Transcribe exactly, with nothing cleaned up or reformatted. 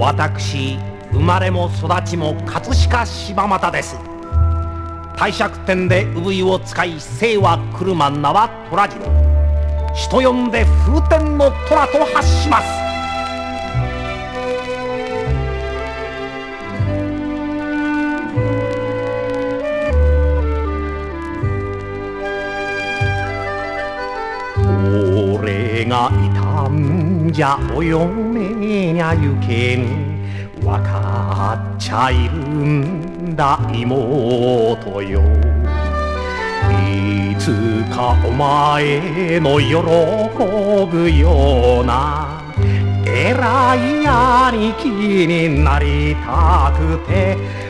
私生まれも育ちも葛飾柴又です。帝釈天で産湯を使い姓は車名は虎次郎、人呼んで風天の虎と発します。俺がいたんじゃお嫁にゃゆけん、わかっちゃいるんだ妹よ。いつかお前の喜ぶような偉い兄貴になりたくて